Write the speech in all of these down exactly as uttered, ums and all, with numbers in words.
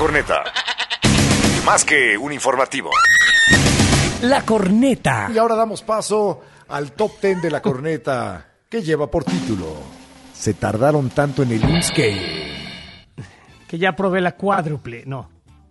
corneta. Más que un informativo. La corneta. Y ahora damos paso al top ten de la corneta, que lleva por título: se tardaron tanto en el I M S S que... Que ya probé la cuádruple, no.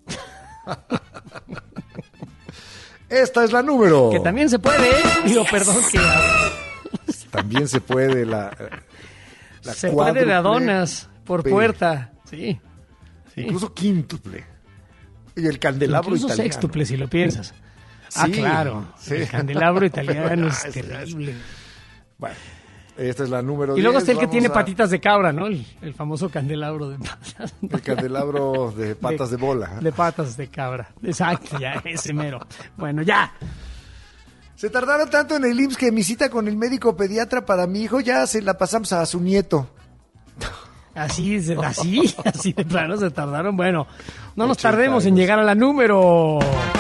Esta es la número. Que también se puede, ¿eh? Digo, perdón que... También se puede la... la se puede de adonas por P. puerta, sí. sí. Incluso quíntuple. Y el candelabro Incluso italiano. sextuple, si lo piensas. Ah, Sí, claro. sí. El candelabro italiano es Es- terrible. Bueno, esta es la número Y luego diez. está el que Vamos tiene a- patitas de cabra, ¿no? El, el famoso candelabro de patas. El candelabro de patas de, bola. De patas de cabra. Exacto, ya, ese mero. Bueno, ya. Se tardaron tanto en el I M S S que mi cita con el médico pediatra para mi hijo ya se la pasamos a su nieto. Así, se- así, así de plano se tardaron. Bueno, no nos tardemos en llegar a la número...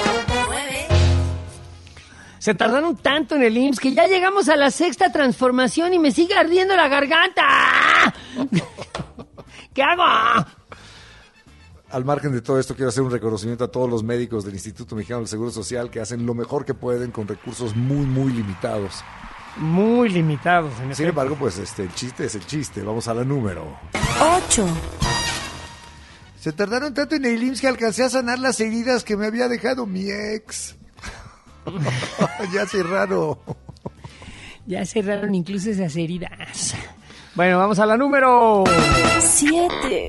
Se tardaron tanto en el I M S S que ya llegamos a la sexta transformación y me sigue ardiendo la garganta. ¿Qué hago? Al margen de todo esto, quiero hacer un reconocimiento a todos los médicos del Instituto Mexicano del Seguro Social que hacen lo mejor que pueden con recursos muy, muy limitados. Muy limitados. En Sin efecto. embargo, pues este, el chiste es el chiste. Vamos a la número. ocho. Se tardaron tanto en el I M S S que alcancé a sanar las heridas que me había dejado mi ex. Ya cerraron. Ya cerraron incluso esas heridas. Bueno, vamos a la número... siete.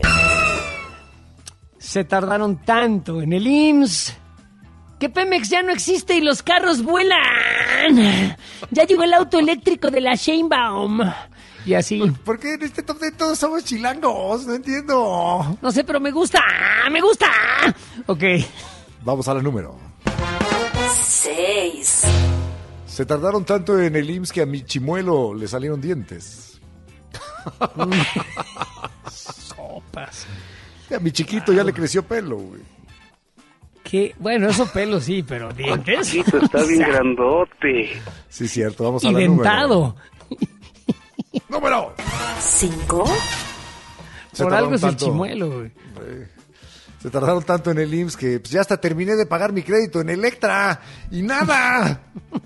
Se tardaron tanto en el I M S S que Pemex ya no existe y los carros vuelan. Ya llegó el auto eléctrico de la Sheinbaum. Y así. ¿Por qué en este top de todos somos chilangos? No entiendo. No sé, pero me gusta, me gusta. Ok. Vamos a la número. seis. Se tardaron tanto en el I M S S que a mi chimuelo le salieron dientes. Sopas. A mi chiquito ya le creció pelo, güey. Que, bueno, eso pelo sí, pero dientes. Chiquito, está bien grandote. Sí, cierto. Vamos a Y la dentado. número. ¡Número! cinco. Se Por algo tardaron es el tanto. chimuelo, güey. Se tardaron tanto en el I M S S que pues, ya hasta terminé de pagar mi crédito en Electra. ¡Y nada!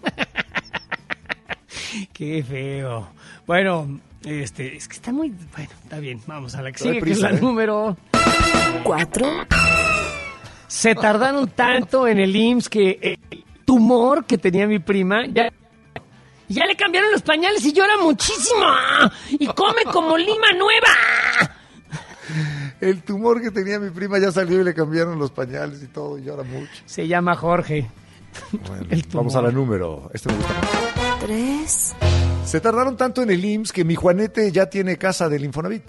Qué feo. Bueno, este, es que está muy... Bueno, está bien. Vamos a la que Trae sigue, prisa, que es la ¿eh? número... cuatro. Se tardaron tanto en el I M S S que el tumor que tenía mi prima ya, ya le cambiaron los pañales y llora muchísimo. Y come como lima nueva. El tumor que tenía mi prima ya salió y le cambiaron los pañales y todo. Y llora mucho. Se llama Jorge. Bueno, El tumor. vamos a la número. Este me gusta más. tres. Se tardaron tanto en el I M S S que mi Juanete ya tiene casa del Infonavit.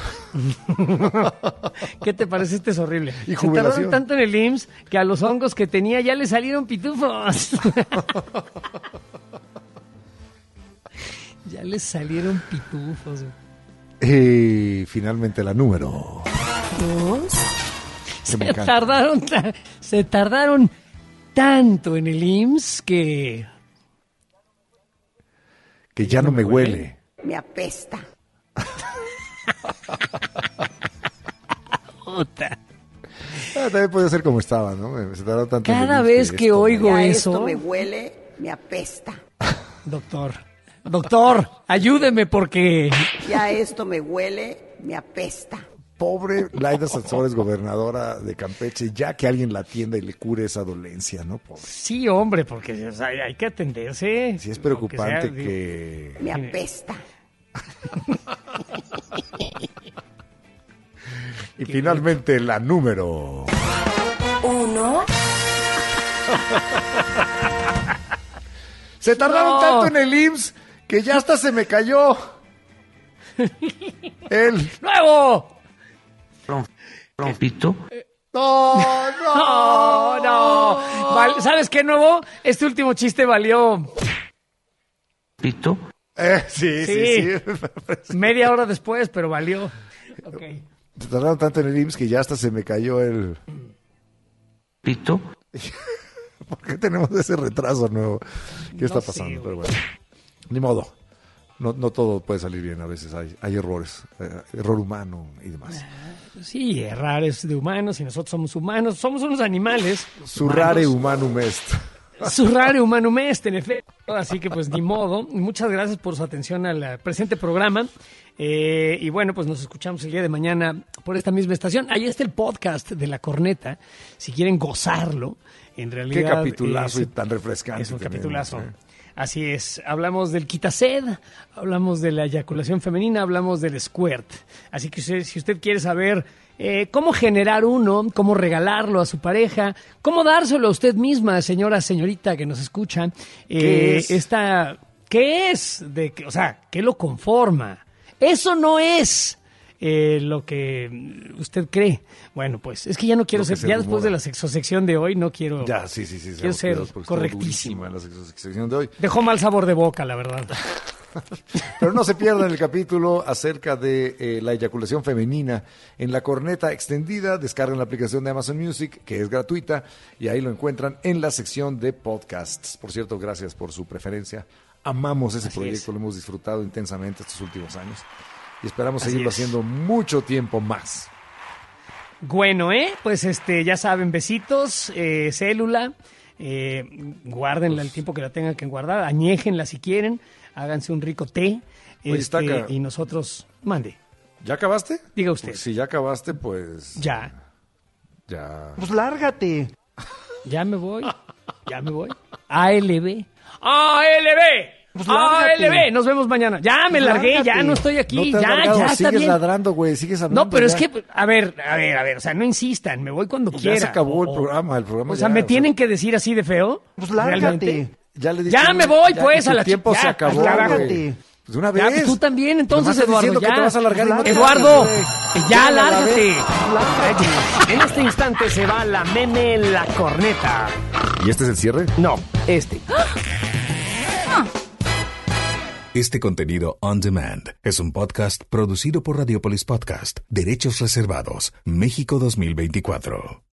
¿Qué te parece? Este es horrible. Y Se jubilación. tardaron tanto en el I M S S que a los hongos que tenía ya le salieron pitufos. Ya les salieron pitufos. Y finalmente la número. dos. Que me Se encanta. tardaron, ta- se tardaron tanto en el I M S S que... Que ya no me huele. Me apesta. Puta. Ah, también podía ser como estaba, ¿no? Se tardaron tanto en el Cada I M S S vez que esto- oigo Ya eso... esto me huele, me apesta. Doctor, doctor, ayúdeme porque... Ya esto me huele, me apesta. Pobre Laida Sansores, gobernadora de Campeche, ya que alguien la atienda y le cure esa dolencia, ¿no? Pobre. Sí, hombre, porque o sea, hay que atenderse. Sí es preocupante Aunque sea, digo, que... Me apesta. Y finalmente la número... Uno. Se tardaron No. tanto en el I M S S que ya hasta se me cayó. El... ¡Nuevo! Repito. No, No, no. no. Val- ¿Sabes qué, nuevo? Este último chiste valió Repito. Eh, sí, sí, Sí. sí. media hora después, pero valió. Ok. Se tardaron tanto en el I M S S que ya hasta se me cayó el... Repito. ¿Por qué tenemos ese retraso nuevo? ¿Qué está No sé, pasando? güey. Pero bueno, ni modo. No, no todo puede salir bien, a veces hay, hay errores, eh, error humano y demás. Sí, errar es de humanos y nosotros somos humanos, somos unos animales. Surrare humanos. humanum est. Surrare humanum est, en efecto. Así que pues ni modo. Muchas gracias por su atención al presente programa. Eh, y bueno, pues nos escuchamos el día de mañana por esta misma estación. Ahí está el podcast de La Corneta, si quieren gozarlo. En realidad, Qué capitulazo eh, y tan refrescante. es un tenemos, capitulazo. ¿eh? Así es, hablamos del quitased, hablamos de la eyaculación femenina, hablamos del squirt. Así que usted, si usted quiere saber eh, cómo generar uno, cómo regalarlo a su pareja, cómo dárselo a usted misma, señora, señorita que nos escucha, eh, ¿Qué es? esta, ¿qué es? De, que- o sea, ¿qué lo conforma? Eso no es eh, lo que usted cree. Bueno, pues es que ya no quiero Lo que ser, se ya después rumora. de la sexosección de hoy, no quiero... Ya, sí, sí, sí. Quiero seamos ser cuidadosos porque estuvo correctísimo. durísima la sección de hoy. Dejó mal sabor de boca, la verdad. Pero no se pierdan el capítulo acerca de eh, la eyaculación femenina en La Corneta extendida. Descarguen la aplicación de Amazon Music, que es gratuita, y ahí lo encuentran en la sección de podcasts. Por cierto, gracias por su preferencia. Amamos ese Así proyecto, es. lo hemos disfrutado intensamente estos últimos años. Y esperamos Así seguirlo es. haciendo mucho tiempo más. Bueno, ¿eh? Pues este, ya saben, besitos, eh, célula, eh, guárdenla el tiempo que la tengan que guardar, añéjenla si quieren, háganse un rico té, Oye, este, Estaca. y nosotros, mande, ¿Ya acabaste? diga usted, Pues si ya acabaste, pues ya, ya. Pues lárgate. ya me voy, ya me voy, A L B, A L B, Pues A L B, lárgate. nos vemos mañana, ya me Pues largué, ya lárgate. no estoy aquí, No te has ya, largado, ya está sigues bien. ladrando, güey, sigues hablando. No, pero es ya. que, a ver, a ver, a ver, o sea, no insistan, me voy cuando Ya quiera. se acabó el O- programa, el programa O sea, ya, ¿me o sea, tienen que decir así de feo? Pues lárgate. ¿Realmente? Ya le diste Ya un- me voy, ya pues, que a tu la tiempo chi- se ya, acabó, lárgate. güey. Pues de una Ya, vez. pues tú también, entonces, Nomás estás Eduardo, diciendo ya. que te vas a largar y no te Eduardo, largas, güey. ya, Ya, la lárgate. Lárgate. En este instante se va la meme La Corneta. ¿Y este es el cierre? No, este. Este contenido on demand es un podcast producido por Radiopolis Podcast, Derechos Reservados, México dos mil veinticuatro.